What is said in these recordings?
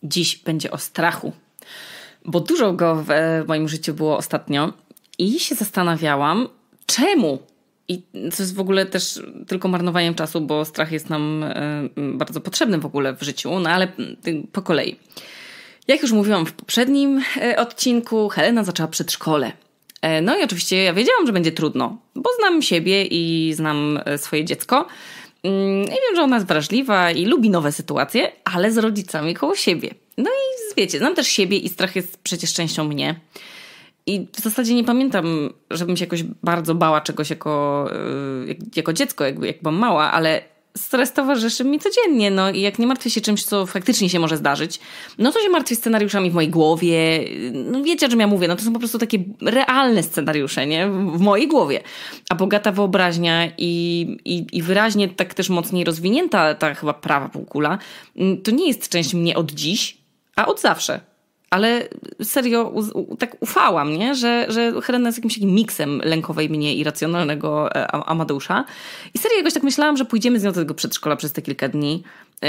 Dziś będzie o strachu, bo dużo go w moim życiu było ostatnio i się zastanawiałam, czemu? I co jest w ogóle też tylko marnowaniem czasu, bo strach jest nam bardzo potrzebny w ogóle w życiu, no ale po kolei. Jak już mówiłam w poprzednim odcinku, Helena zaczęła przedszkole. No i oczywiście ja wiedziałam, że będzie trudno, bo znam siebie i znam swoje dziecko. I wiem, że ona jest wrażliwa i lubi nowe sytuacje, ale z rodzicami koło siebie. No i wiecie, znam też siebie i strach jest przecież częścią mnie. I w zasadzie nie pamiętam, żebym się jakoś bardzo bała czegoś jako dziecko, jak byłam mała, ale stres towarzyszy mi codziennie, no i jak nie martwię się czymś, co faktycznie się może zdarzyć, no to się martwię scenariuszami w mojej głowie. No wiecie, o czym ja mówię, no to są po prostu takie realne scenariusze, nie? W mojej głowie. A bogata wyobraźnia i wyraźnie tak też mocniej rozwinięta ta chyba prawa półkula, to nie jest część mnie od dziś, a od zawsze. Ale serio tak ufałam, nie? Że Helena jest jakimś takim miksem lękowej mnie i racjonalnego Amadeusza. I serio jakoś tak myślałam, że pójdziemy z nią do tego przedszkola przez te kilka dni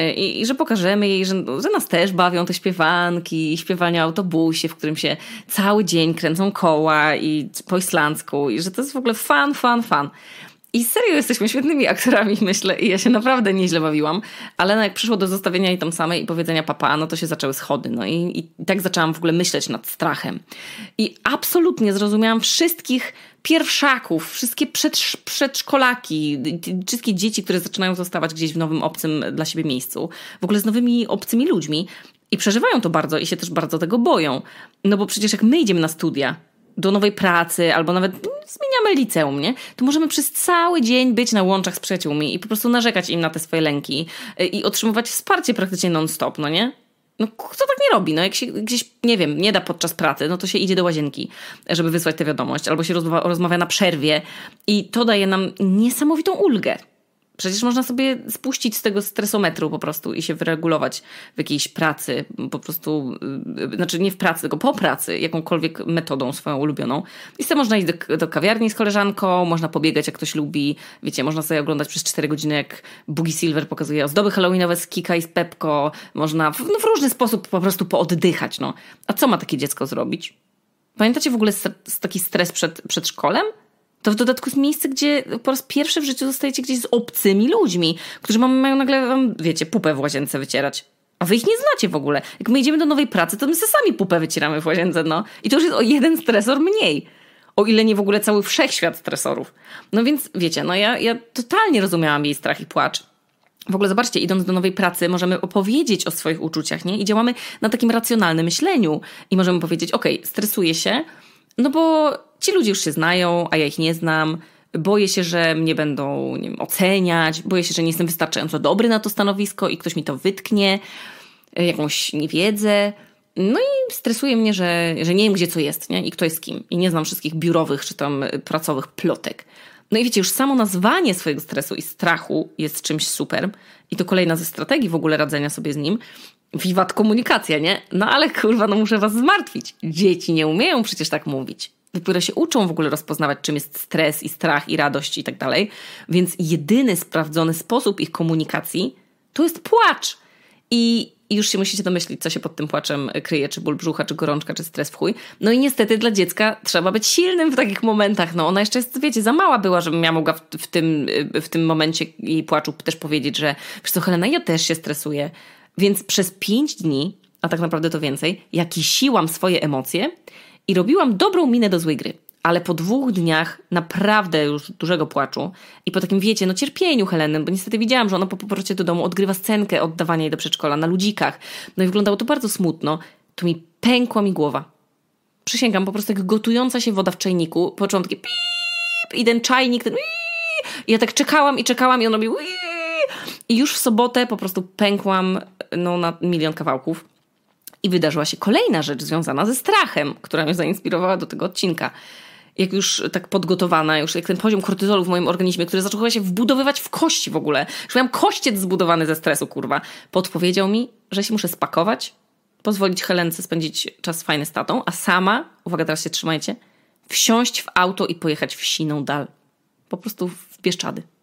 i że pokażemy jej, że nas też bawią te śpiewanki, śpiewania w autobusie, w którym się cały dzień kręcą koła i po islandzku i że to jest w ogóle fan. I serio jesteśmy świetnymi aktorami, myślę, i ja się naprawdę nieźle bawiłam, ale no jak przyszło do zostawienia jej tam samej i powiedzenia papa, no to się zaczęły schody, no i tak zaczęłam w ogóle myśleć nad strachem. I absolutnie zrozumiałam wszystkich pierwszaków, wszystkie przedszkolaki, wszystkie dzieci, które zaczynają zostawać gdzieś w nowym, obcym dla siebie miejscu, w ogóle z nowymi, obcymi ludźmi i przeżywają to bardzo i się też bardzo tego boją. No bo przecież jak my idziemy na studia, do nowej pracy, albo nawet zmieniamy liceum, nie? To możemy przez cały dzień być na łączach z przyjaciółmi i po prostu narzekać im na te swoje lęki i otrzymywać wsparcie praktycznie non-stop, no nie? No kto tak nie robi? No jak się gdzieś, nie wiem, nie da podczas pracy, no to się idzie do łazienki, żeby wysłać tę wiadomość, albo się rozmawia na przerwie i to daje nam niesamowitą ulgę. Przecież można sobie spuścić z tego stresometru po prostu i się wyregulować w jakiejś pracy, po prostu, znaczy nie w pracy, tylko po pracy, jakąkolwiek metodą swoją ulubioną. I sobie można iść do kawiarni z koleżanką, można pobiegać jak ktoś lubi, wiecie, można sobie oglądać przez 4 godziny jak Boogie Silver pokazuje ozdoby halloweenowe z Kika i z Pepko, można w różny sposób po prostu pooddychać, no. A co ma takie dziecko zrobić? Pamiętacie w ogóle taki stres przed szkolem? To w dodatku jest miejsce, gdzie po raz pierwszy w życiu zostajecie gdzieś z obcymi ludźmi, którzy mają nagle wam, wiecie, pupę w łazience wycierać. A wy ich nie znacie w ogóle. Jak my idziemy do nowej pracy, to my sobie sami pupę wycieramy w łazience, no. I to już jest o jeden stresor mniej. O ile nie w ogóle cały wszechświat stresorów. No więc, wiecie, no ja totalnie rozumiałam jej strach i płacz. W ogóle zobaczcie, idąc do nowej pracy, możemy opowiedzieć o swoich uczuciach, nie? I działamy na takim racjonalnym myśleniu. I możemy powiedzieć, okej, stresuję się, no bo ci ludzie już się znają, a ja ich nie znam. Boję się, że mnie będą, nie wiem, oceniać. Boję się, że nie jestem wystarczająco dobry na to stanowisko i ktoś mi to wytknie, jakąś niewiedzę. No i stresuje mnie, że nie wiem, gdzie co jest, nie? I kto jest kim. I nie znam wszystkich biurowych czy tam pracowych plotek. No i wiecie, już samo nazwanie swojego stresu i strachu jest czymś super. I to kolejna ze strategii w ogóle radzenia sobie z nim. Wiwat komunikacja, nie? No ale kurwa, no muszę was zmartwić. Dzieci nie umieją przecież tak mówić. Dopiero się uczą w ogóle rozpoznawać, czym jest stres i strach i radość i tak dalej. Więc jedyny sprawdzony sposób ich komunikacji to jest płacz. I już się musicie domyślić, co się pod tym płaczem kryje, czy ból brzucha, czy gorączka, czy stres w chuj. No i niestety dla dziecka trzeba być silnym w takich momentach. No ona jeszcze jest, wiecie, za mała była, żebym ja mogła w tym momencie jej płaczu też powiedzieć, że wiesz co, Helena, ja też się stresuję. Więc przez 5 dni, a tak naprawdę to więcej, ja kisiłam swoje emocje i robiłam dobrą minę do złej gry. Ale po 2 dniach naprawdę już dużego płaczu i po takim, wiecie, no cierpieniu Heleny, bo niestety widziałam, że ona po powrocie do domu odgrywa scenkę oddawania jej do przedszkola na ludzikach. No i wyglądało to bardzo smutno. To mi pękła mi głowa. Przysięgam, po prostu jak gotująca się woda w czajniku, poczułam takie piip i ten czajnik, ten i ja tak czekałam i on robił i już w sobotę po prostu pękłam no, na 1 000 000 kawałków. I wydarzyła się kolejna rzecz związana ze strachem, która mnie zainspirowała do tego odcinka. Jak już tak podgotowana, już jak ten poziom kortyzolu w moim organizmie, który zaczął się wbudowywać w kości w ogóle. Już miałam kościec zbudowany ze stresu, kurwa. Podpowiedział mi, że się muszę spakować, pozwolić Helence spędzić czas fajny z tatą, a sama, uwaga, teraz się trzymajcie, wsiąść w auto i pojechać w siną dal. Po prostu w Bieszczady.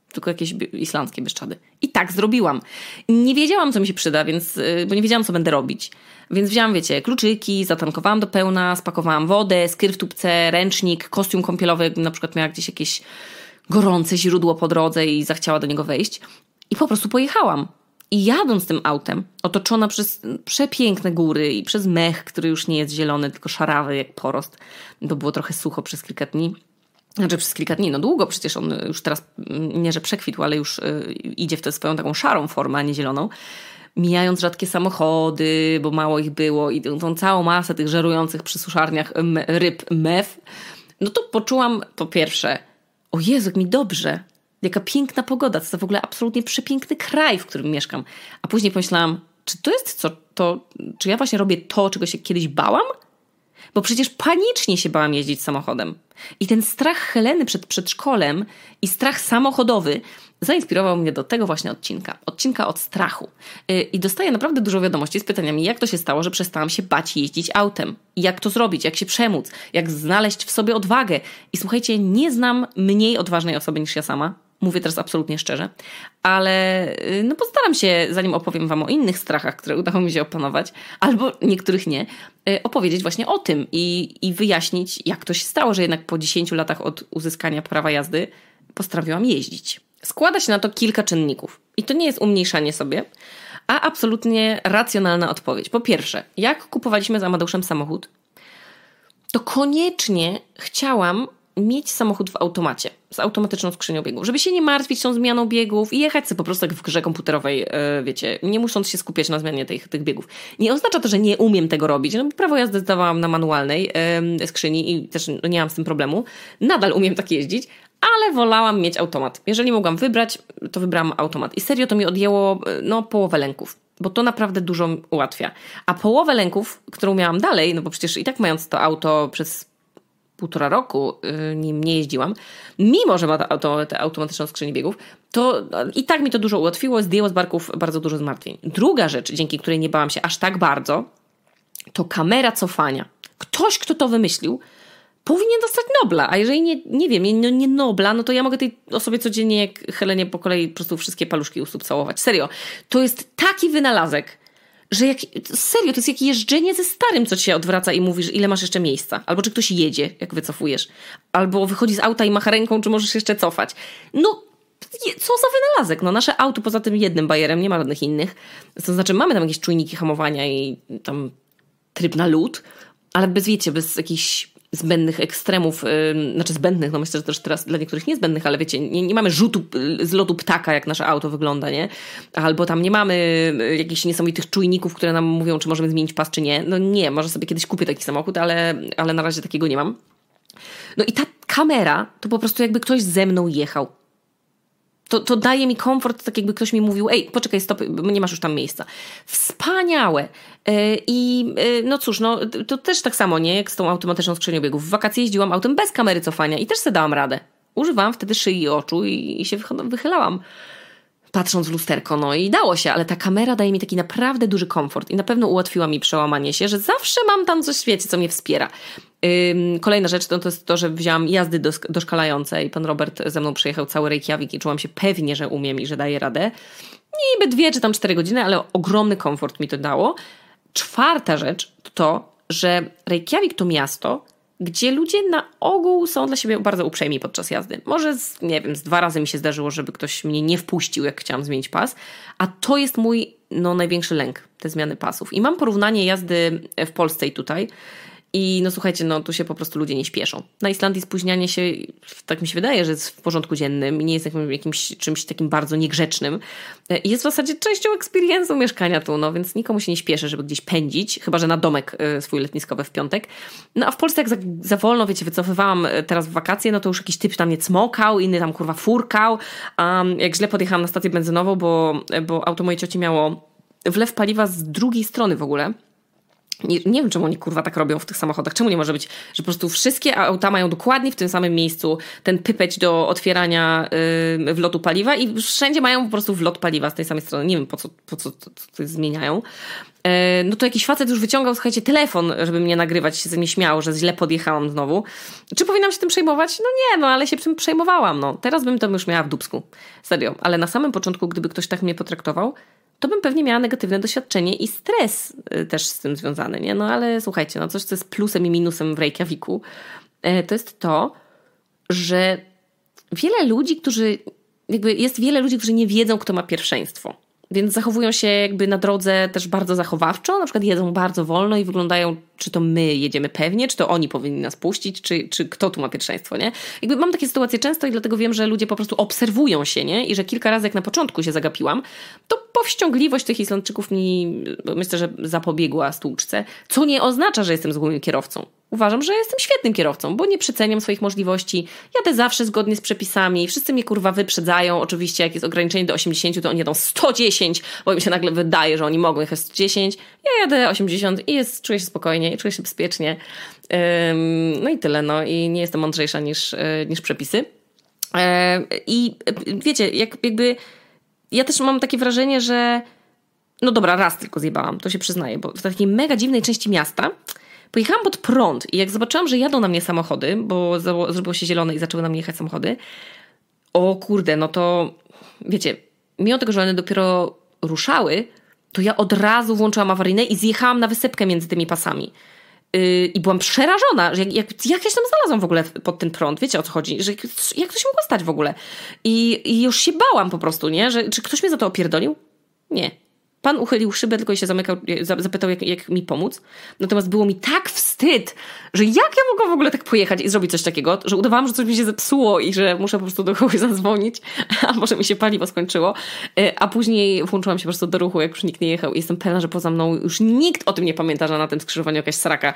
tylko jakieś islandzkie Bieszczady. I tak zrobiłam. Nie wiedziałam, co mi się przyda, bo nie wiedziałam, co będę robić. Więc wzięłam, wiecie, kluczyki, zatankowałam do pełna, spakowałam wodę, skyr w tubce, ręcznik, kostium kąpielowy, jakbym na przykład miała gdzieś jakieś gorące źródło po drodze i zachciała do niego wejść. I po prostu pojechałam. I jadąc tym autem, otoczona przez przepiękne góry i przez mech, który już nie jest zielony, tylko szarawy jak porost, bo było trochę sucho przez kilka dni. Znaczy przez kilka dni, no długo przecież on już teraz, nie że przekwitł, ale już idzie w tę swoją taką szarą formę, a nie zieloną. Mijając rzadkie samochody, bo mało ich było i tą całą masę tych żerujących przy suszarniach ryb mef, no to poczułam po pierwsze, o Jezu, jak mi dobrze, jaka piękna pogoda, to w ogóle absolutnie przepiękny kraj, w którym mieszkam. A później pomyślałam, czy to jest czy ja właśnie robię to, czego się kiedyś bałam? Bo przecież panicznie się bałam jeździć samochodem. I ten strach Heleny przed przedszkolem i strach samochodowy zainspirował mnie do tego właśnie odcinka od strachu. I dostaję naprawdę dużo wiadomości z pytaniami, jak to się stało, że przestałam się bać jeździć autem. I jak to zrobić, jak się przemóc, jak znaleźć w sobie odwagę. I słuchajcie, nie znam mniej odważnej osoby niż ja sama. Mówię teraz absolutnie szczerze. Ale no postaram się, zanim opowiem wam o innych strachach, które udało mi się opanować, albo niektórych nie, opowiedzieć właśnie o tym i wyjaśnić, jak to się stało, że jednak po 10 latach od uzyskania prawa jazdy postanowiłam jeździć. Składa się na to kilka czynników. I to nie jest umniejszanie sobie, a absolutnie racjonalna odpowiedź. Po pierwsze, jak kupowaliśmy z Amadeuszem samochód, to koniecznie chciałam mieć samochód w automacie, z automatyczną skrzynią biegów, żeby się nie martwić tą zmianą biegów i jechać sobie po prostu jak w grze komputerowej, wiecie, nie musząc się skupiać na zmianie tych biegów. Nie oznacza to, że nie umiem tego robić. No, prawo jazdy zdawałam na manualnej skrzyni i też nie mam z tym problemu. Nadal umiem tak jeździć, ale wolałam mieć automat. Jeżeli mogłam wybrać, to wybrałam automat. I serio to mi odjęło połowę lęków, bo to naprawdę dużo ułatwia. A połowę lęków, którą miałam dalej, no bo przecież i tak mając to auto przez 1,5 roku nim nie jeździłam, mimo że ma tę automatyczną skrzynię biegów, to i tak mi to dużo ułatwiło, zdjęło z barków bardzo dużo zmartwień. Druga rzecz, dzięki której nie bałam się aż tak bardzo, to kamera cofania. Ktoś, kto to wymyślił, powinien dostać Nobla, a jeżeli nie wiem, nie Nobla, no to ja mogę tej osobie codziennie jak Helenie po kolei po prostu wszystkie paluszki u stóp całować. Serio, to jest taki wynalazek, że serio, to jest jak jeżdżenie ze starym, co ci się odwraca i mówisz, ile masz jeszcze miejsca. Albo czy ktoś jedzie, jak wycofujesz. Albo wychodzi z auta i macha ręką, czy możesz jeszcze cofać. No, co za wynalazek. No, nasze auto poza tym jednym bajerem, nie ma żadnych innych. To znaczy, mamy tam jakieś czujniki hamowania i tam tryb na lód, ale bez jakichś zbędnych ekstremów, zbędnych, no myślę, że też teraz dla niektórych niezbędnych, ale wiecie, nie mamy rzutu z lotu ptaka, jak nasze auto wygląda, nie? Albo tam nie mamy jakichś niesamowitych czujników, które nam mówią, czy możemy zmienić pas, czy nie. No nie, może sobie kiedyś kupię taki samochód, ale na razie takiego nie mam. No i ta kamera, to po prostu jakby ktoś ze mną jechał. To daje mi komfort, tak jakby ktoś mi mówił, ej, poczekaj, stop, nie masz już tam miejsca. Wspaniałe. No cóż, to też tak samo, nie? Jak z tą automatyczną skrzynią biegów. W wakacje jeździłam autem bez kamery cofania i też sobie dałam radę. Używałam wtedy szyi i oczu i się wychylałam, patrząc w lusterko, no i dało się, ale ta kamera daje mi taki naprawdę duży komfort i na pewno ułatwiła mi przełamanie się, że zawsze mam tam coś w świecie, co mnie wspiera. Kolejna rzecz to jest to, że wzięłam jazdy doszkalające i pan Robert ze mną przejechał cały Reykjavik i czułam się pewnie, że umiem i że daję radę. Niby 2 czy tam 4 godziny, ale ogromny komfort mi to dało. Czwarta rzecz to, że Reykjavik to miasto, gdzie ludzie na ogół są dla siebie bardzo uprzejmi podczas jazdy. Może z 2 razy mi się zdarzyło, żeby ktoś mnie nie wpuścił, jak chciałam zmienić pas, a to jest mój największy lęk, te zmiany pasów. I mam porównanie jazdy w Polsce i tutaj. I słuchajcie, tu się po prostu ludzie nie śpieszą. Na Islandii spóźnianie się, tak mi się wydaje, że jest w porządku dziennym i nie jest jakimś czymś takim bardzo niegrzecznym. Jest w zasadzie częścią experience'u mieszkania tu, więc nikomu się nie śpieszy, żeby gdzieś pędzić, chyba że na domek swój letniskowy w piątek. A w Polsce jak za wolno, wiecie, wycofywałam teraz w wakacje, to już jakiś typ tam mnie cmokał, inny tam kurwa furkał. Jak źle podjechałam na stację benzynową, bo auto mojej cioci miało wlew paliwa z drugiej strony w ogóle. Nie wiem, czemu oni kurwa tak robią w tych samochodach. Czemu nie może być, że po prostu wszystkie auta mają dokładnie w tym samym miejscu ten pypeć do otwierania wlotu paliwa i wszędzie mają po prostu wlot paliwa z tej samej strony. Nie wiem, po co to zmieniają. No to jakiś facet już wyciągał, słuchajcie, telefon, żeby mnie nagrywać, się ze mnie śmiał, że źle podjechałam znowu. Czy powinnam się tym przejmować? No nie, ale się tym przejmowałam. Teraz bym to już miała w dupsku. Serio. Ale na samym początku, gdyby ktoś tak mnie potraktował, to bym pewnie miała negatywne doświadczenie i stres też z tym związany, nie? Ale słuchajcie, coś, co jest plusem i minusem w Reykjaviku, to jest to, że jest wiele ludzi, którzy nie wiedzą, kto ma pierwszeństwo. Więc zachowują się jakby na drodze też bardzo zachowawczo, na przykład jedzą bardzo wolno i wyglądają, czy to my jedziemy pewnie, czy to oni powinni nas puścić, czy kto tu ma pierwszeństwo, nie? Jakby mam takie sytuacje często i dlatego wiem, że ludzie po prostu obserwują się, nie? I że kilka razy jak na początku się zagapiłam, to powściągliwość tych Islandczyków mi, myślę, że zapobiegła stłuczce, co nie oznacza, że jestem złym kierowcą. Uważam, że jestem świetnym kierowcą, bo nie przeceniam swoich możliwości. Jadę zawsze zgodnie z przepisami. Wszyscy mnie kurwa wyprzedzają. Oczywiście jak jest ograniczenie do 80, to oni jadą 110, bo im się nagle wydaje, że oni mogą jechać 110. Ja jadę 80 i czuję się spokojnie i czuję się bezpiecznie. No i tyle. I nie jestem mądrzejsza niż przepisy. I wiecie, jakby ja też mam takie wrażenie, że no dobra, raz tylko zjebałam, to się przyznaję, bo w takiej mega dziwnej części miasta pojechałam pod prąd i jak zobaczyłam, że jadą na mnie samochody, bo zrobiło się zielone i zaczęły na mnie jechać samochody, o kurde, no to wiecie, mimo tego, że one dopiero ruszały, to ja od razu włączyłam awaryjne i zjechałam na wysepkę między tymi pasami. I byłam przerażona, że jak ja się tam znalazłam w ogóle pod ten prąd, wiecie o co chodzi, że jak to się mogło stać w ogóle. I już się bałam po prostu, nie, że czy ktoś mnie za to opierdolił? Nie. Pan uchylił szybę tylko i się zapytał, jak mi pomóc. Natomiast było mi tak wstyd, że jak ja mogłam w ogóle tak pojechać i zrobić coś takiego, że udawałam, że coś mi się zepsuło i że muszę po prostu do kogoś zadzwonić, a może mi się paliwo skończyło. A później włączyłam się po prostu do ruchu, jak już nikt nie jechał i jestem pewna, że poza mną już nikt o tym nie pamięta, że na tym skrzyżowaniu jakaś sraka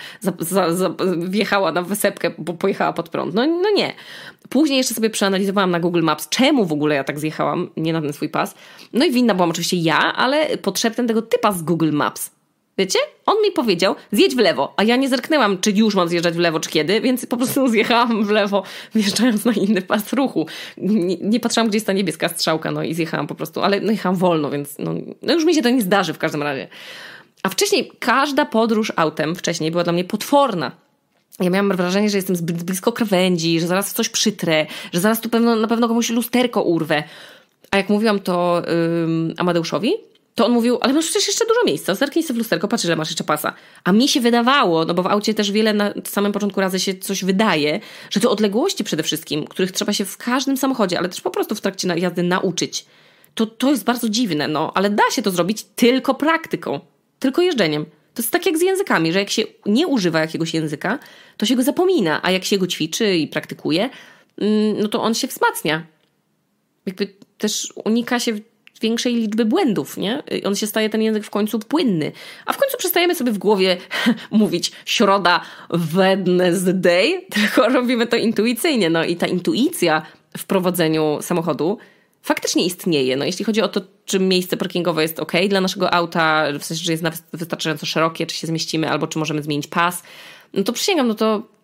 wjechała na wysepkę, bo pojechała pod prąd. No nie. Później jeszcze sobie przeanalizowałam na Google Maps, czemu w ogóle ja tak zjechałam, nie na ten swój pas. No i winna byłam oczywiście ja, ale podszeptem tego typa z Google Maps. Wiecie? On mi powiedział, zjedź w lewo, a ja nie zerknęłam, czy już mam zjeżdżać w lewo, czy kiedy, więc po prostu zjechałam w lewo, wjeżdżając na inny pas ruchu. Nie patrzyłam, gdzie jest ta niebieska strzałka, i zjechałam po prostu, ale jechałam wolno, więc już mi się to nie zdarzy w każdym razie. A wcześniej każda podróż autem wcześniej była dla mnie potworna. Ja miałam wrażenie, że jestem zbyt blisko krawędzi, że zaraz w coś przytrę, że zaraz tu na pewno komuś lusterko urwę. A jak mówiłam to Amadeuszowi, to on mówił, ale masz przecież jeszcze dużo miejsca, zerknij sobie w lusterko, patrz, ile masz jeszcze pasa. A mi się wydawało, bo w aucie też wiele na samym początku razy się coś wydaje, że to odległości przede wszystkim, których trzeba się w każdym samochodzie, ale też po prostu w trakcie jazdy nauczyć. To jest bardzo dziwne, ale da się to zrobić tylko praktyką, tylko jeżdżeniem. To jest tak jak z językami, że jak się nie używa jakiegoś języka, to się go zapomina, a jak się go ćwiczy i praktykuje, to on się wzmacnia. Jakby też unika się większej liczby błędów, nie? On się staje, ten język w końcu płynny. A w końcu przestajemy sobie w głowie mówić środa, Wednesday, tylko robimy to intuicyjnie. I ta intuicja w prowadzeniu samochodu faktycznie istnieje. Jeśli chodzi o to, czy miejsce parkingowe jest ok dla naszego auta, w sensie, że jest wystarczająco szerokie, czy się zmieścimy, albo czy możemy zmienić pas, to przysięgam,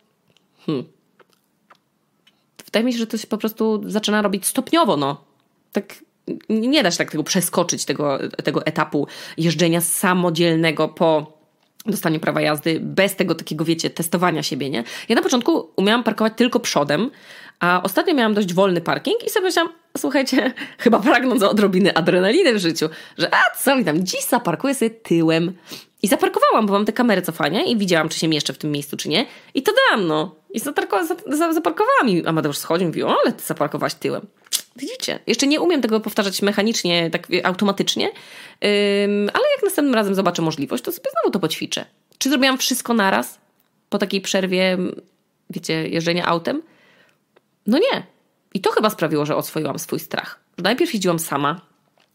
wydaje mi się, że to się po prostu zaczyna robić stopniowo, Tak nie da się tak tego przeskoczyć, tego etapu jeżdżenia samodzielnego po dostaniu prawa jazdy, bez tego takiego, wiecie, testowania siebie, nie? Ja na początku umiałam parkować tylko przodem, a ostatnio miałam dość wolny parking i sobie myślałam, słuchajcie, chyba pragnąc odrobiny adrenaliny w życiu, że co mi tam, dziś zaparkuję sobie tyłem. I zaparkowałam, bo mam te kamery cofania i widziałam, czy się mieszczę w tym miejscu, czy nie. I to dam, I zaparkowałam i Amadeusz schodził i mówił, ale ty zaparkowałaś tyłem. Widzicie? Jeszcze nie umiem tego powtarzać mechanicznie, tak automatycznie, ale jak następnym razem zobaczę możliwość, to sobie znowu to poćwiczę. Czy zrobiłam wszystko naraz po takiej przerwie, wiecie, jeżdżenia autem? Nie. I to chyba sprawiło, że oswoiłam swój strach. Najpierw jeździłam sama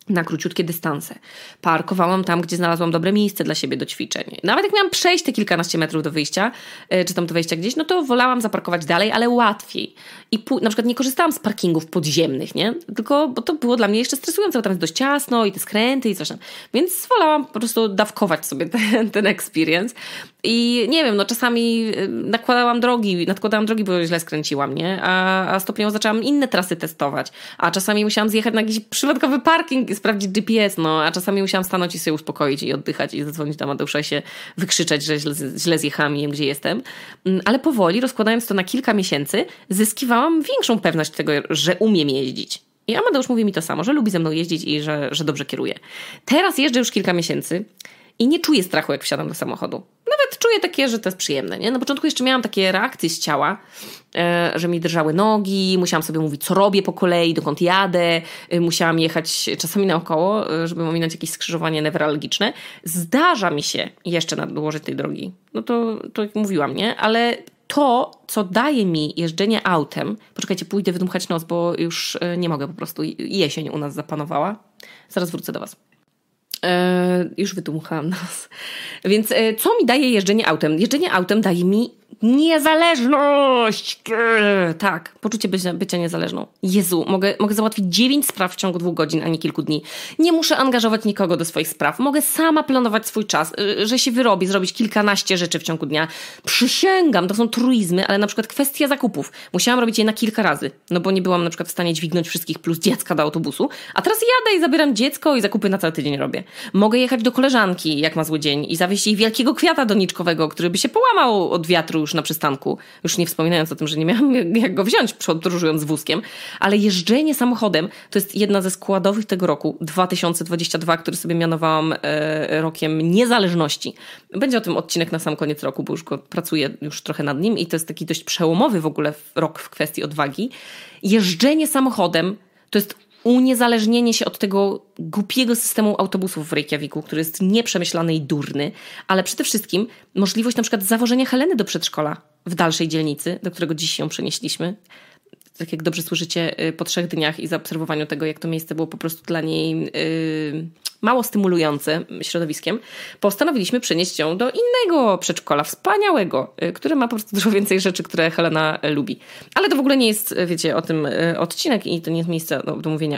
na króciutkie dystanse. Parkowałam tam, gdzie znalazłam dobre miejsce dla siebie do ćwiczeń. Nawet jak miałam przejść te kilkanaście metrów do wyjścia, czy tam do wejścia gdzieś, no to wolałam zaparkować dalej, ale łatwiej. I na przykład nie korzystałam z parkingów podziemnych, nie? Tylko, bo to było dla mnie jeszcze stresujące, bo tam jest dość ciasno i te skręty i coś tam. Więc wolałam po prostu dawkować sobie ten experience. I nie wiem, no czasami nadkładałam drogi, bo źle skręciłam, nie? A stopniowo zaczęłam inne trasy testować. A czasami musiałam zjechać na jakiś przypadkowy parking i sprawdzić GPS, no. A czasami musiałam stanąć i sobie uspokoić i oddychać i zadzwonić do Amadeusza i się wykrzyczeć, że źle zjechałam i wiem, gdzie jestem. Ale powoli, rozkładając to na kilka miesięcy, zyskiwałam większą pewność tego, że umiem jeździć. I Amadeusz mówi mi to samo, że lubi ze mną jeździć i że dobrze kieruje. Teraz jeżdżę już kilka miesięcy i nie czuję strachu, jak wsiadam do samochodu. Nawet czuję takie, że to jest przyjemne, nie? Na początku jeszcze miałam takie reakcje z ciała, że mi drżały nogi, musiałam sobie mówić, co robię po kolei, dokąd jadę, musiałam jechać czasami naokoło, żeby ominąć jakieś skrzyżowanie newralgiczne. Zdarza mi się jeszcze nadłożyć tej drogi. No to jak mówiłam, nie? Ale to, co daje mi jeżdżenie autem... Poczekajcie, pójdę wydmuchać nos, bo już nie mogę po prostu. Jesień u nas zapanowała. Zaraz wrócę do was. Już wydmuchałam nas. Więc co mi daje jeżdżenie autem? Jeżdżenie autem daje mi niezależność! Tak, poczucie bycia niezależną. Jezu, mogę załatwić 9 spraw w ciągu 2 godzin, a nie kilku dni. Nie muszę angażować nikogo do swoich spraw. Mogę sama planować swój czas, że się wyrobię, zrobić kilkanaście rzeczy w ciągu dnia. Przysięgam, to są truizmy, ale na przykład kwestia zakupów. Musiałam robić je na kilka razy, no bo nie byłam na przykład w stanie dźwignąć wszystkich plus dziecka do autobusu. A teraz jadę i zabieram dziecko i zakupy na cały tydzień robię. Mogę jechać do koleżanki, jak ma zły dzień, i zawieźć jej wielkiego kwiata doniczkowego, który by się połamał od wiatru już na przystanku. Już nie wspominając o tym, że nie miałam jak go wziąć podróżując wózkiem. Ale jeżdżenie samochodem to jest jedna ze składowych tego roku, 2022, który sobie mianowałam rokiem niezależności. Będzie o tym odcinek na sam koniec roku, bo już go pracuję już trochę nad nim i to jest taki dość przełomowy w ogóle rok w kwestii odwagi. Jeżdżenie samochodem to jest uniezależnienie się od tego głupiego systemu autobusów w Reykjaviku, który jest nieprzemyślany i durny, ale przede wszystkim możliwość na przykład zawożenia Heleny do przedszkola w dalszej dzielnicy, do którego dziś ją przenieśliśmy. Tak jak dobrze słyszycie, po 3 dniach i zaobserwowaniu tego, jak to miejsce było po prostu dla niej mało stymulujące środowiskiem, postanowiliśmy przenieść ją do innego przedszkola, wspaniałego, które ma po prostu dużo więcej rzeczy, które Helena lubi. Ale to w ogóle nie jest, wiecie, o tym odcinek i to nie jest miejsce do mówienia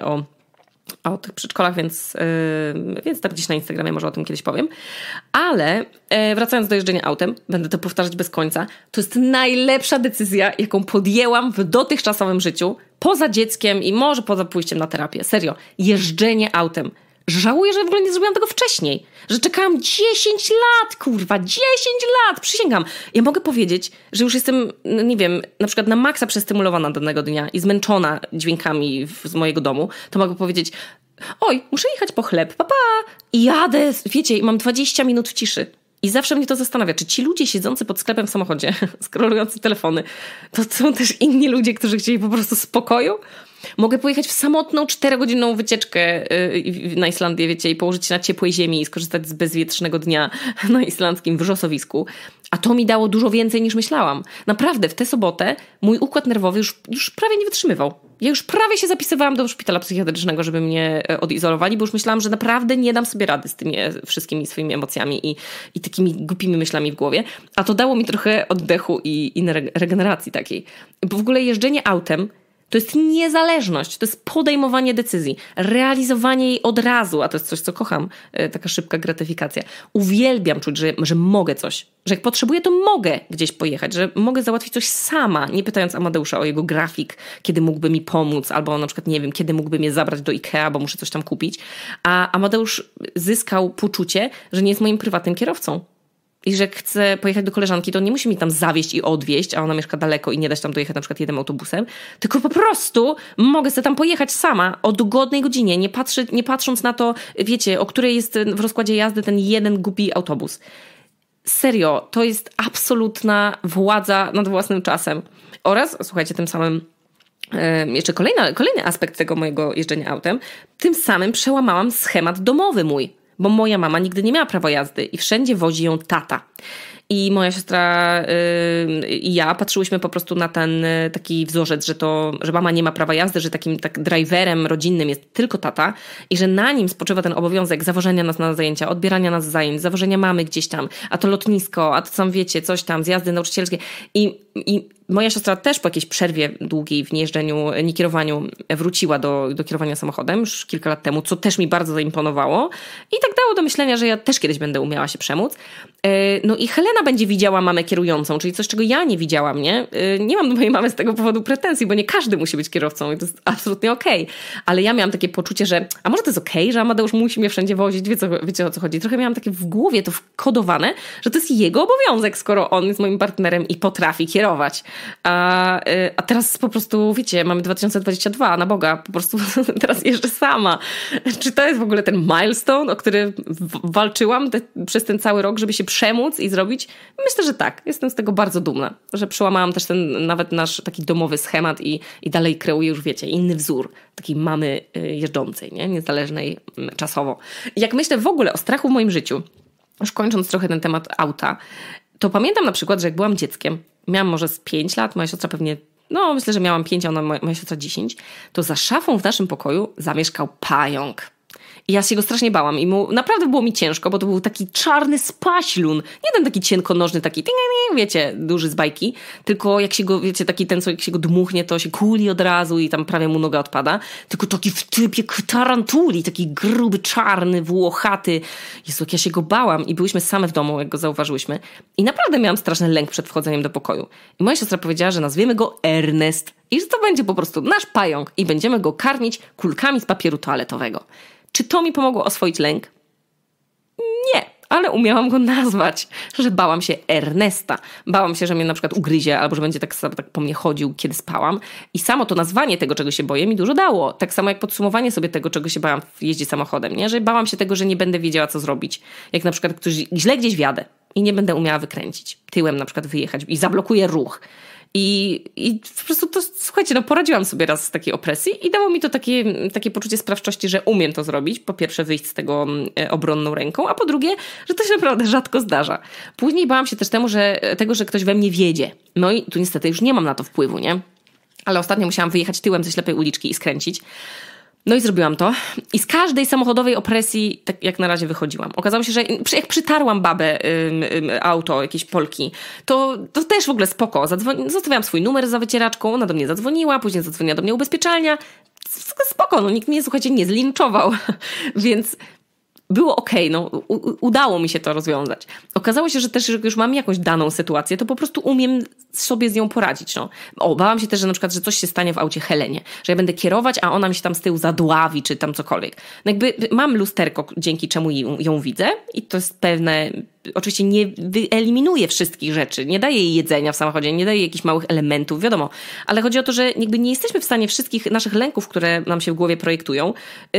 o tych przedszkolach, więc tam gdzieś na Instagramie może o tym kiedyś powiem. Ale wracając do jeżdżenia autem, będę to powtarzać bez końca, to jest najlepsza decyzja, jaką podjęłam w dotychczasowym życiu, poza dzieckiem i może poza pójściem na terapię. Serio, jeżdżenie autem. Żałuję, że w ogóle nie zrobiłam tego wcześniej. Że czekałam 10 lat, kurwa, 10 lat, przysięgam. Ja mogę powiedzieć, że już jestem, nie wiem, na przykład na maksa przestymulowana danego dnia i zmęczona dźwiękami z mojego domu, to mogę powiedzieć, oj, muszę jechać po chleb, pa. I jadę, wiecie, i mam 20 minut w ciszy. I zawsze mnie to zastanawia, czy ci ludzie siedzący pod sklepem w samochodzie, scrollujący telefony, to są też inni ludzie, którzy chcieli po prostu spokoju? Mogę pojechać w samotną 4-godzinną wycieczkę na Islandię, wiecie, i położyć się na ciepłej ziemi i skorzystać z bezwietrznego dnia na islandzkim wrzosowisku. A to mi dało dużo więcej niż myślałam. Naprawdę, w tę sobotę mój układ nerwowy już prawie nie wytrzymywał. Ja już prawie się zapisywałam do szpitala psychiatrycznego, żeby mnie odizolowali, bo już myślałam, że naprawdę nie dam sobie rady z tymi wszystkimi swoimi emocjami i takimi głupimi myślami w głowie. A to dało mi trochę oddechu i regeneracji takiej. Bo w ogóle jeżdżenie autem to jest niezależność, to jest podejmowanie decyzji, realizowanie jej od razu, a to jest coś, co kocham, taka szybka gratyfikacja. Uwielbiam czuć, że mogę coś, że jak potrzebuję, to mogę gdzieś pojechać, że mogę załatwić coś sama, nie pytając Amadeusza o jego grafik, kiedy mógłby mi pomóc, albo na przykład, nie wiem, kiedy mógłby mnie zabrać do Ikea, bo muszę coś tam kupić. A Amadeusz zyskał poczucie, że nie jest moim prywatnym kierowcą. I że jak chcę pojechać do koleżanki, to nie musi mi tam zawieźć i odwieźć, a ona mieszka daleko i nie da się tam dojechać na przykład jednym autobusem, tylko po prostu mogę sobie tam pojechać sama o dogodnej godzinie, nie patrząc na to, wiecie, o której jest w rozkładzie jazdy ten jeden głupi autobus. Serio, to jest absolutna władza nad własnym czasem. Oraz, słuchajcie, tym samym jeszcze kolejny aspekt tego mojego jeżdżenia autem, tym samym przełamałam schemat domowy mój. Bo moja mama nigdy nie miała prawa jazdy i wszędzie wozi ją tata. I moja siostra i ja patrzyłyśmy po prostu na ten taki wzorzec, że mama nie ma prawa jazdy, że takim driverem rodzinnym jest tylko tata i że na nim spoczywa ten obowiązek zawożenia nas na zajęcia, odbierania nas z zajęć, zawożenia mamy gdzieś tam, a to lotnisko, a to tam wiecie, coś tam, zjazdy nauczycielskie. I moja siostra też po jakiejś przerwie długiej w niejeżdżeniu, niekierowaniu wróciła do kierowania samochodem już kilka lat temu, co też mi bardzo zaimponowało i tak dało do myślenia, że ja też kiedyś będę umiała się przemóc. No i Helena będzie widziała mamę kierującą, czyli coś, czego ja nie widziałam, nie? Nie mam do mojej mamy z tego powodu pretensji, bo nie każdy musi być kierowcą i to jest absolutnie okej. Ale ja miałam takie poczucie, że a może to jest okej, że Amadeusz musi mnie wszędzie wozić, wiecie o co chodzi. Trochę miałam takie w głowie to wkodowane, że to jest jego obowiązek, skoro on jest moim partnerem i potrafi kierować. A teraz po prostu, wiecie, mamy 2022, na Boga, po prostu teraz jeżdżę sama. Czy to jest w ogóle ten milestone, o który walczyłam przez ten cały rok, żeby się przemóc i zrobić? Myślę, że tak. Jestem z tego bardzo dumna, że przełamałam też ten nawet nasz taki domowy schemat i dalej kreuję już, wiecie, inny wzór takiej mamy jeżdżącej, nie? Niezależnej czasowo. Jak myślę w ogóle o strachu w moim życiu, już kończąc trochę ten temat auta, to pamiętam na przykład, że jak byłam dzieckiem, miałam może z 5 lat, moja siostra pewnie, no myślę, że miałam 5, a moja siostra 10, to za szafą w naszym pokoju zamieszkał pająk. I ja się go strasznie bałam i naprawdę było mi ciężko, bo to był taki czarny spaślun. Nie ten taki cienkonożny, taki, wiecie, duży z bajki, tylko jak się go, wiecie, taki ten, co jak się go dmuchnie, to się kuli od razu i tam prawie mu noga odpada. Tylko taki w typie tarantuli, taki gruby, czarny, włochaty. Jezu, jak ja się go bałam i byłyśmy same w domu, jak go zauważyłyśmy. I naprawdę miałam straszny lęk przed wchodzeniem do pokoju. I moja siostra powiedziała, że nazwiemy go Ernest i że to będzie po prostu nasz pająk i będziemy go karmić kulkami z papieru toaletowego. Czy to mi pomogło oswoić lęk? Nie, ale umiałam go nazwać, że bałam się Ernesta. Bałam się, że mnie na przykład ugryzie albo że będzie tak po mnie chodził, kiedy spałam. I samo to nazwanie tego, czego się boję, mi dużo dało. Tak samo jak podsumowanie sobie tego, czego się bałam w jeździe samochodem, nie? Że bałam się tego, że nie będę wiedziała, co zrobić. Jak na przykład źle gdzieś wjadę i nie będę umiała wykręcić. Tyłem na przykład wyjechać i zablokuję ruch. I po prostu to, słuchajcie, no poradziłam sobie raz z takiej opresji i dało mi to takie poczucie sprawczości, że umiem to zrobić. Po pierwsze wyjść z tego obronną ręką, a po drugie, że to się naprawdę rzadko zdarza. Później bałam się też tego, że ktoś we mnie wiedzie. No i tu niestety już nie mam na to wpływu, nie? Ale ostatnio musiałam wyjechać tyłem ze ślepej uliczki i skręcić. No i zrobiłam to. I z każdej samochodowej opresji tak jak na razie wychodziłam. Okazało się, że jak przytarłam babę auto, jakieś Polki, to też w ogóle spoko. Zostawiałam swój numer za wycieraczką, ona do mnie zadzwoniła, później zadzwoniła do mnie ubezpieczalnia. Spoko, no nikt mnie, słuchajcie, nie zlinczował. Więc było okej, no udało mi się to rozwiązać. Okazało się, że też jak już mam jakąś daną sytuację, to po prostu umiem sobie z nią poradzić. No. Bałam się też, że na przykład, że coś się stanie w aucie Helenie, że ja będę kierować, a ona mi się tam z tyłu zadławi, czy tam cokolwiek. No jakby mam lusterko, dzięki czemu ją widzę i to jest pewne, oczywiście nie wyeliminuje wszystkich rzeczy, nie daje jej jedzenia w samochodzie, nie daje jakichś małych elementów, wiadomo, ale chodzi o to, że jakby nie jesteśmy w stanie wszystkich naszych lęków, które nam się w głowie projektują,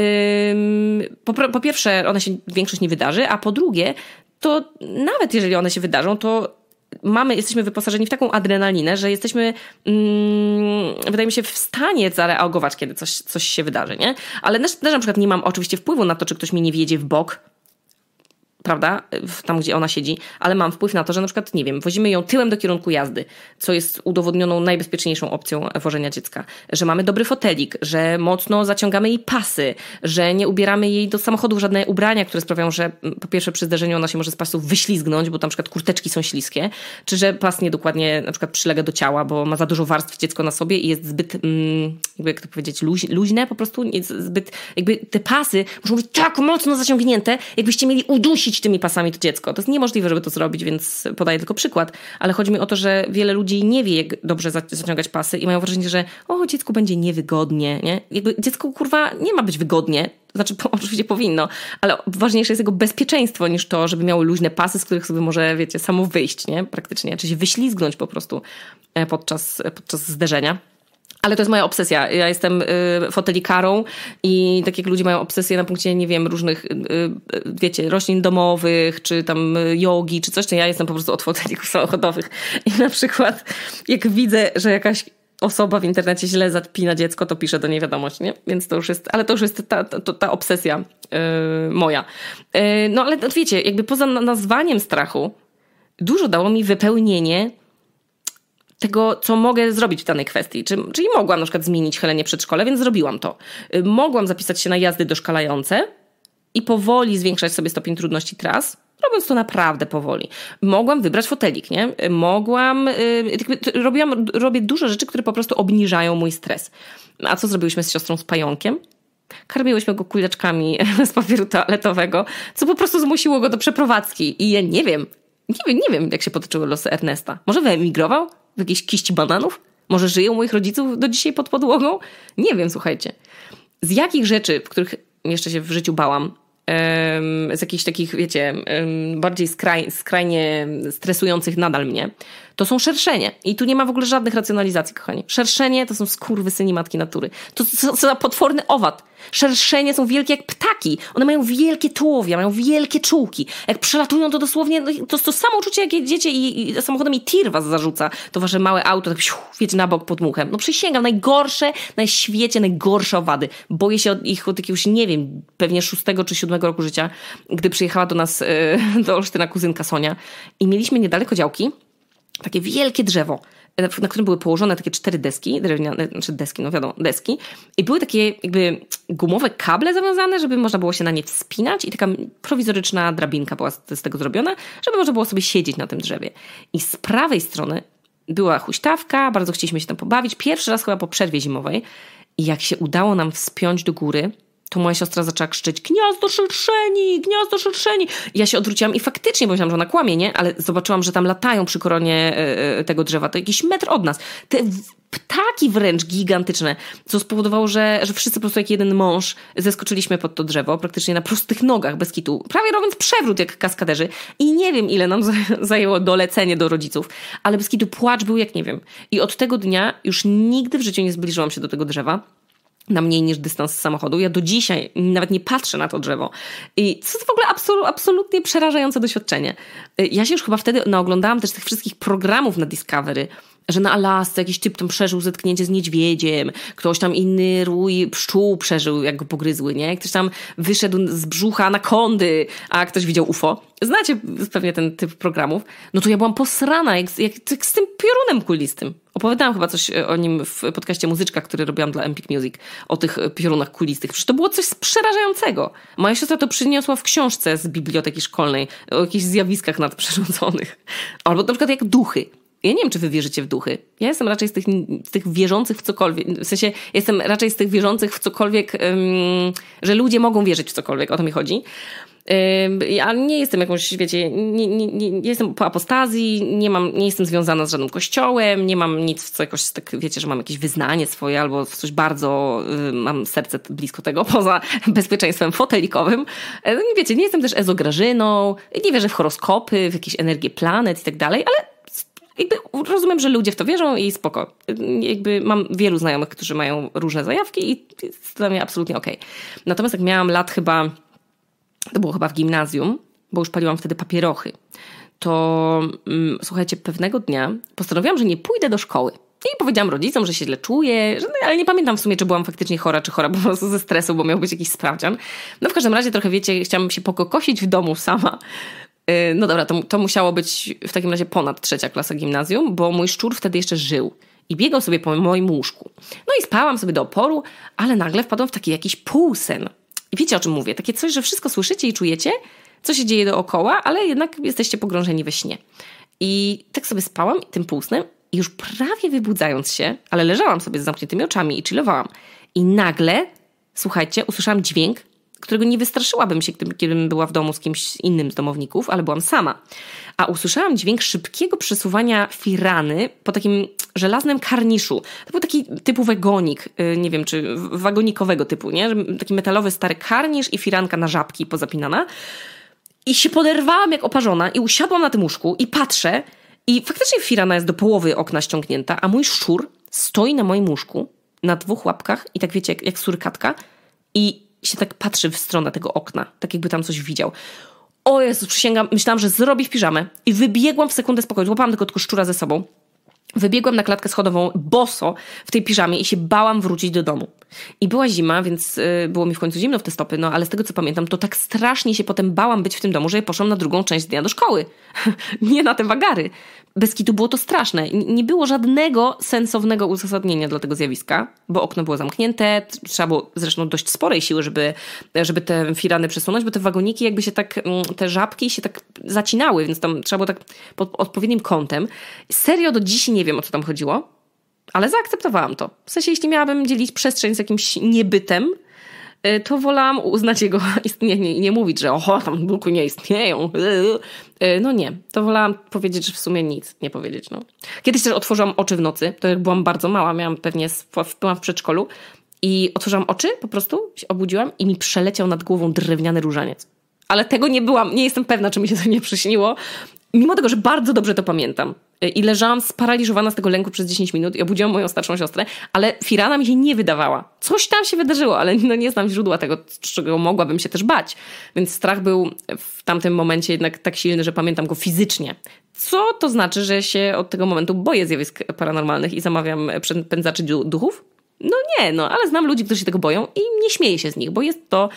po pierwsze one się większość nie wydarzy, a po drugie to nawet jeżeli one się wydarzą, to jesteśmy wyposażeni w taką adrenalinę, że jesteśmy, wydaje mi się, w stanie zareagować, kiedy coś się wydarzy, nie? Ale też na przykład nie mam oczywiście wpływu na to, czy ktoś mi nie wjedzie w bok, prawda, tam gdzie ona siedzi, ale mam wpływ na to, że na przykład, nie wiem, wozimy ją tyłem do kierunku jazdy, co jest udowodnioną najbezpieczniejszą opcją wożenia dziecka, że mamy dobry fotelik, że mocno zaciągamy jej pasy, że nie ubieramy jej do samochodu żadne ubrania, które sprawiają, że po pierwsze przy zderzeniu ona się może z pasów wyślizgnąć, bo tam na przykład kurteczki są śliskie, czy że pas niedokładnie na przykład przylega do ciała, bo ma za dużo warstw dziecko na sobie i jest zbyt, jak to powiedzieć, luźne po prostu, jest zbyt, jakby te pasy muszą być tak mocno zaciągnięte, jakbyście mieli udusić tymi pasami to dziecko. To jest niemożliwe, żeby to zrobić, więc podaję tylko przykład. Ale chodzi mi o to, że wiele ludzi nie wie, jak dobrze zaciągać pasy i mają wrażenie, że dziecku będzie niewygodnie, nie? Jakby dziecko, kurwa, nie ma być wygodnie. Znaczy, oczywiście powinno, ale ważniejsze jest jego bezpieczeństwo niż to, żeby miało luźne pasy, z których sobie może, wiecie, samo wyjść, nie? Praktycznie. Czy się wyślizgnąć po prostu podczas zderzenia. Ale to jest moja obsesja. Ja jestem fotelikarą i tak jak ludzie mają obsesję na punkcie, nie wiem, różnych, wiecie, roślin domowych, czy tam jogi, czy coś, to ja jestem po prostu od fotelików samochodowych. I na przykład jak widzę, że jakaś osoba w internecie źle zapina dziecko, to piszę do niej wiadomość, nie? Więc to już jest, ale to już jest ta obsesja moja. No ale wiecie, jakby poza nazwaniem strachu, dużo dało mi wypełnienie tego, co mogę zrobić w danej kwestii. Czyli mogłam na przykład zmienić Helenie przedszkole, więc zrobiłam to. Mogłam zapisać się na jazdy doszkalające i powoli zwiększać sobie stopień trudności tras, robiąc to naprawdę powoli. Mogłam wybrać fotelik, nie? Robię dużo rzeczy, które po prostu obniżają mój stres. A co zrobiłyśmy z siostrą z pająkiem? Karmiłyśmy go kuleczkami z papieru toaletowego, co po prostu zmusiło go do przeprowadzki. I ja nie wiem, jak się potoczyły losy Ernesta. Może wyemigrował w jakiejś kiści bananów? Może żyje u moich rodziców do dzisiaj pod podłogą? Nie wiem, słuchajcie. Z jakich rzeczy, w których jeszcze się w życiu bałam, z jakichś takich, wiecie, bardziej skrajnie stresujących nadal mnie, to są szerszenie. I tu nie ma w ogóle żadnych racjonalizacji, kochani. Szerszenie to są skurwysyni matki natury. To za potworny owad. Szerszenie są wielkie jak ptaki. One mają wielkie tułowia, mają wielkie czułki. Jak przelatują, to dosłownie to samo uczucie, jak jedziecie i samochodem i tir was zarzuca. To wasze małe auto, tak wiecie, na bok pod muchem. No przysięgam, najgorsze na świecie, najgorsze owady. Boję się ich od jakiegoś, nie wiem, pewnie 6 czy 7 roku życia, gdy przyjechała do nas do Olsztyna kuzynka Sonia i mieliśmy niedaleko działki takie wielkie drzewo, na którym były położone takie 4 deski, drewniane, znaczy deski, no wiadomo, deski. I były takie jakby gumowe kable zawiązane, żeby można było się na nie wspinać i taka prowizoryczna drabinka była z tego zrobiona, żeby można było sobie siedzieć na tym drzewie. I z prawej strony była huśtawka, bardzo chcieliśmy się tam pobawić. Pierwszy raz chyba po przerwie zimowej. I jak się udało nam wspiąć do góry, to moja siostra zaczęła krzyczeć: gniazdo szerszeni, gniazdo szerszeni. I ja się odwróciłam i faktycznie myślałam, że ona kłamie, nie? Ale zobaczyłam, że tam latają przy koronie tego drzewa. To jakiś metr od nas. Te ptaki wręcz gigantyczne, co spowodowało, że wszyscy po prostu jak jeden mąż zeskoczyliśmy pod to drzewo, praktycznie na prostych nogach, bez kitu, prawie robiąc przewrót jak kaskaderzy. I nie wiem, ile nam zajęło dolecenie do rodziców, ale bez kitu płacz był jak nie wiem. I od tego dnia już nigdy w życiu nie zbliżyłam się do tego drzewa na mniej niż dystans z samochodu. Ja do dzisiaj nawet nie patrzę na to drzewo. I co to w ogóle absolutnie przerażające doświadczenie. Ja się już chyba wtedy naoglądałam też tych wszystkich programów na Discovery, że na Alasce jakiś typ tam przeżył zetknięcie z niedźwiedziem, ktoś tam inny rój pszczół przeżył, jak go pogryzły, nie? Ktoś tam wyszedł z brzucha anakondy, a ktoś widział UFO. Znacie pewnie ten typ programów. No to ja byłam posrana, jak z tym piorunem kulistym. Opowiadałam chyba coś o nim w podcaście Muzyczka, który robiłam dla Empik Music, o tych piorunach kulistych. Przecież to było coś przerażającego. Moja siostra to przyniosła w książce z biblioteki szkolnej, o jakichś zjawiskach nadprzyrodzonych. Albo na przykład jak duchy. Ja nie wiem, czy wy wierzycie w duchy. Ja jestem raczej z tych wierzących w cokolwiek. W sensie, jestem raczej z tych wierzących w cokolwiek, że ludzie mogą wierzyć w cokolwiek. O to mi chodzi. Ja nie jestem jakąś, wiecie, nie jestem po apostazji, nie jestem związana z żadnym kościołem, nie mam nic w co jakoś, tak wiecie, że mam jakieś wyznanie swoje albo w coś bardzo, mam serce blisko tego, poza bezpieczeństwem fotelikowym. Wiecie, nie jestem też ezograżyną, nie wierzę w horoskopy, w jakieś energie planet i tak dalej, ale jakby rozumiem, że ludzie w to wierzą i spoko. Jakby mam wielu znajomych, którzy mają różne zajawki i jest dla mnie absolutnie okej. Natomiast jak miałam lat chyba, to było chyba w gimnazjum, bo już paliłam wtedy papierochy, to słuchajcie, pewnego dnia postanowiłam, że nie pójdę do szkoły. I powiedziałam rodzicom, że się źle czuję, ale nie pamiętam w sumie, czy byłam faktycznie chora, czy chora po prostu ze stresu, bo miał być jakiś sprawdzian. No w każdym razie trochę, wiecie, chciałam się pokokosić w domu sama. No dobra, to musiało być w takim razie ponad 3. klasa gimnazjum, bo mój szczur wtedy jeszcze żył i biegał sobie po moim łóżku. No i spałam sobie do oporu, ale nagle wpadłam w taki jakiś półsen. I wiecie, o czym mówię? Takie coś, że wszystko słyszycie i czujecie, co się dzieje dookoła, ale jednak jesteście pogrążeni we śnie. I tak sobie spałam tym półsnem i już prawie wybudzając się, ale leżałam sobie z zamkniętymi oczami i chillowałam. I nagle, słuchajcie, usłyszałam dźwięk, którego nie wystraszyłabym się, kiedybym była w domu z kimś innym z domowników, ale byłam sama. A usłyszałam dźwięk szybkiego przesuwania firany po takim żelaznym karniszu. To był taki typu wagonik, nie wiem, czy wagonikowego typu, nie? Taki metalowy stary karnisz i firanka na żabki pozapinana. I się poderwałam jak oparzona i usiadłam na tym łóżku i patrzę i faktycznie firana jest do połowy okna ściągnięta, a mój szczur stoi na moim łóżku na 2 łapkach i tak wiecie, jak surykatka i się tak patrzy w stronę tego okna, tak jakby tam coś widział. O Jezu, przysięgam, myślałam, że zrobi w piżamę i wybiegłam w sekundę z pokoju, złapałam tylko szczura ze sobą. Wybiegłam na klatkę schodową boso w tej piżamie i się bałam wrócić do domu. I była zima, więc było mi w końcu zimno w te stopy, no ale z tego co pamiętam, to tak strasznie się potem bałam być w tym domu, że poszłam na drugą część dnia do szkoły. Nie na te wagary. Bez kitu było to straszne. Nie było żadnego sensownego uzasadnienia dla tego zjawiska, bo okno było zamknięte, trzeba było zresztą dość sporej siły, żeby te firany przesunąć, bo te wagoniki jakby się tak, te żabki się tak zacinały, więc tam trzeba było tak pod odpowiednim kątem. Serio do dziś nie wiem, o co tam chodziło, ale zaakceptowałam to. W sensie, jeśli miałabym dzielić przestrzeń z jakimś niebytem, to wolałam uznać jego istnienie i nie mówić, że oho, tam duchy nie istnieją. No nie, to wolałam powiedzieć, że w sumie nic nie powiedzieć. No. Kiedyś też otworzyłam oczy w nocy, to jak byłam bardzo mała, byłam w przedszkolu i otworzyłam oczy, po prostu się obudziłam i mi przeleciał nad głową drewniany różaniec. Ale tego nie jestem pewna, czy mi się to nie przyśniło, mimo tego, że bardzo dobrze to pamiętam. I leżałam sparaliżowana z tego lęku przez 10 minut i obudziłam moją starszą siostrę, ale firana mi się nie wydawała. Coś tam się wydarzyło, ale no nie znam źródła tego, czego mogłabym się też bać. Więc strach był w tamtym momencie jednak tak silny, że pamiętam go fizycznie. Co to znaczy, że się od tego momentu boję zjawisk paranormalnych i zamawiam pędzaczy duchów? No nie, no ale znam ludzi, którzy się tego boją i nie śmieję się z nich, bo jest to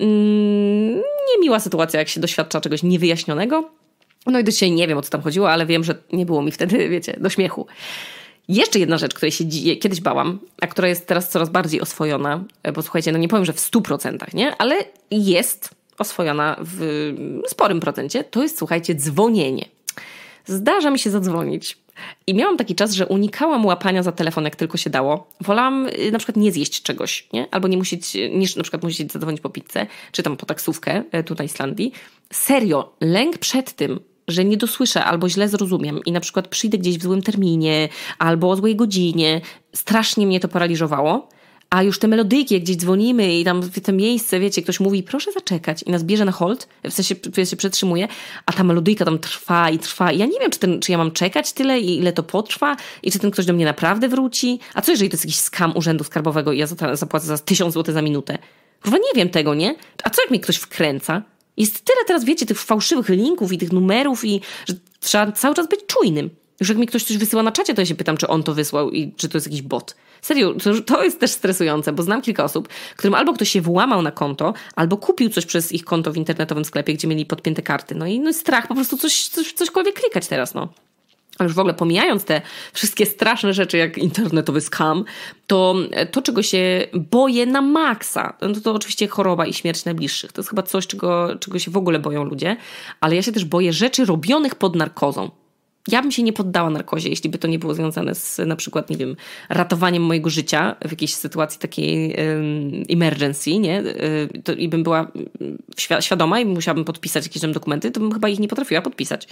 niemiła sytuacja, jak się doświadcza czegoś niewyjaśnionego. No i do dzisiaj nie wiem, o co tam chodziło, ale wiem, że nie było mi wtedy, wiecie, do śmiechu. Jeszcze jedna rzecz, której się kiedyś bałam, a która jest teraz coraz bardziej oswojona, bo słuchajcie, no nie powiem, że w 100%, nie? Ale jest oswojona w sporym procencie, to jest, słuchajcie, dzwonienie. Zdarza mi się zadzwonić. I miałam taki czas, że unikałam łapania za telefon, jak tylko się dało. Wolałam na przykład nie zjeść czegoś, nie? Albo niż na przykład musieć zadzwonić po pizzę, czy tam po taksówkę tu na Islandii. Serio, lęk przed tym, że nie dosłyszę albo źle zrozumiem i na przykład przyjdę gdzieś w złym terminie albo o złej godzinie, strasznie mnie to paraliżowało. A już te melodyjki, jak gdzieś dzwonimy i tam w to miejsce, wiecie, ktoś mówi, proszę zaczekać i nas bierze na hold, w sensie się przetrzymuje, a ta melodyjka tam trwa i trwa. I ja nie wiem, czy ja mam czekać tyle i ile to potrwa i czy ten ktoś do mnie naprawdę wróci. A co jeżeli to jest jakiś skam urzędu skarbowego i ja zapłacę za 1000 zł za minutę? Kurwa, nie wiem tego, nie? A co jak mnie ktoś wkręca? Jest tyle teraz, wiecie, tych fałszywych linków i tych numerów i że trzeba cały czas być czujnym. Już jak mi ktoś coś wysyła na czacie, to ja się pytam, czy on to wysłał i czy to jest jakiś bot. Serio, to jest też stresujące, bo znam kilka osób, którym albo ktoś się włamał na konto, albo kupił coś przez ich konto w internetowym sklepie, gdzie mieli podpięte karty. No i strach po prostu cośkolwiek klikać teraz, no. A już w ogóle pomijając te wszystkie straszne rzeczy jak internetowy scam, to czego się boję na maksa, no to oczywiście choroba i śmierć najbliższych. To jest chyba coś, czego się w ogóle boją ludzie, ale ja się też boję rzeczy robionych pod narkozą. Ja bym się nie poddała narkozie, jeśli by to nie było związane z na przykład, nie wiem, ratowaniem mojego życia w jakiejś sytuacji takiej emergency, nie? I bym była świadoma i musiałabym podpisać jakieś tam dokumenty, to bym chyba ich nie potrafiła podpisać.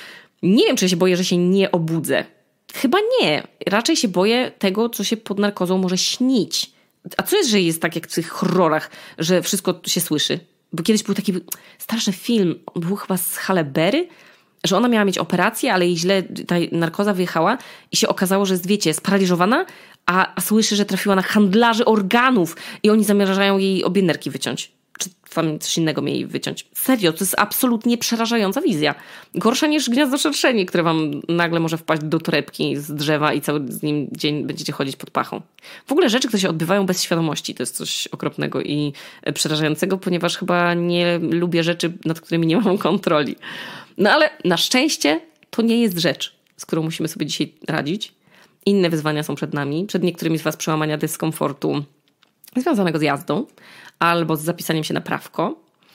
Nie wiem, czy się boję, że się nie obudzę. Chyba nie. Raczej się boję tego, co się pod narkozą może śnić. A co jest, że jest tak jak w tych horrorach, że wszystko się słyszy? Bo kiedyś był taki straszny film, był chyba z Halle Berry, że ona miała mieć operację, ale jej źle ta narkoza wyjechała i się okazało, że jest, wiecie, sparaliżowana, a słyszy, że trafiła na handlarzy organów i oni zamierzają jej obie nerki wyciąć. Czy tam coś innego mieli wyciąć. Serio, to jest absolutnie przerażająca wizja. Gorsza niż gniazdo szerszeni, które wam nagle może wpaść do torebki z drzewa i cały z nim dzień będziecie chodzić pod pachą. W ogóle rzeczy, które się odbywają bez świadomości, to jest coś okropnego i przerażającego, ponieważ chyba nie lubię rzeczy, nad którymi nie mam kontroli. No ale na szczęście to nie jest rzecz, z którą musimy sobie dzisiaj radzić. Inne wyzwania są przed nami. Przed niektórymi z was przełamania dyskomfortu związanego z jazdą albo z zapisaniem się na prawko.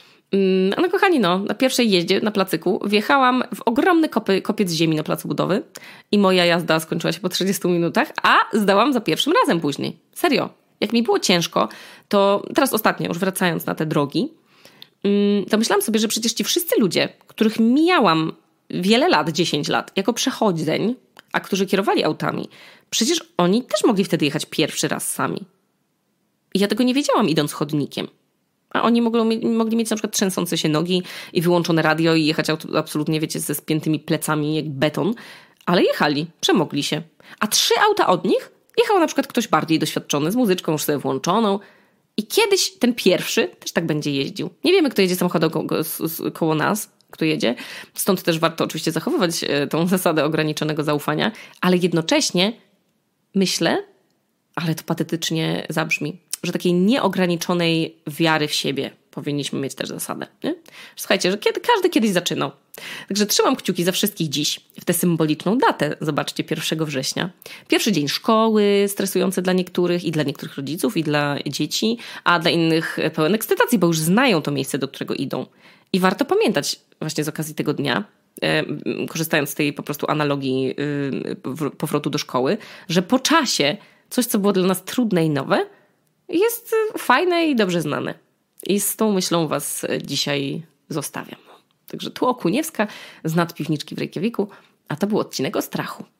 No kochani, na pierwszej jeździe na placyku wjechałam w ogromny kopiec ziemi na placu budowy i moja jazda skończyła się po 30 minutach, a zdałam za pierwszym razem później. Serio. Jak mi było ciężko, to teraz ostatnio, już wracając na te drogi, to myślałam sobie, że przecież ci wszyscy ludzie, których mijałam wiele lat, 10 lat, jako przechodzeń, a którzy kierowali autami, przecież oni też mogli wtedy jechać pierwszy raz sami. I ja tego nie wiedziałam, idąc chodnikiem. A oni mogli mieć na przykład trzęsące się nogi i wyłączone radio i jechać absolutnie, wiecie, ze spiętymi plecami jak beton, ale jechali, przemogli się. A 3 auta od nich jechał na przykład ktoś bardziej doświadczony, z muzyczką już sobie włączoną. I kiedyś ten pierwszy też tak będzie jeździł. Nie wiemy, kto jedzie samochodem koło nas, kto jedzie. Stąd też warto oczywiście zachowywać tą zasadę ograniczonego zaufania, ale jednocześnie myślę, ale to patetycznie zabrzmi, że takiej nieograniczonej wiary w siebie powinniśmy mieć też zasadę. Nie? Słuchajcie, że każdy kiedyś zaczynał. Także trzymam kciuki za wszystkich dziś w tę symboliczną datę. Zobaczcie, 1 września. Pierwszy dzień szkoły, stresujący dla niektórych i dla niektórych rodziców i dla dzieci, a dla innych pełen ekscytacji, bo już znają to miejsce, do którego idą. I warto pamiętać właśnie z okazji tego dnia, korzystając z tej po prostu analogii powrotu do szkoły, że po czasie coś, co było dla nas trudne i nowe, jest fajne i dobrze znane. I z tą myślą was dzisiaj zostawiam. Także tu Okuniewska z Nadpiwniczki w Reykjaviku, a to był odcinek o strachu.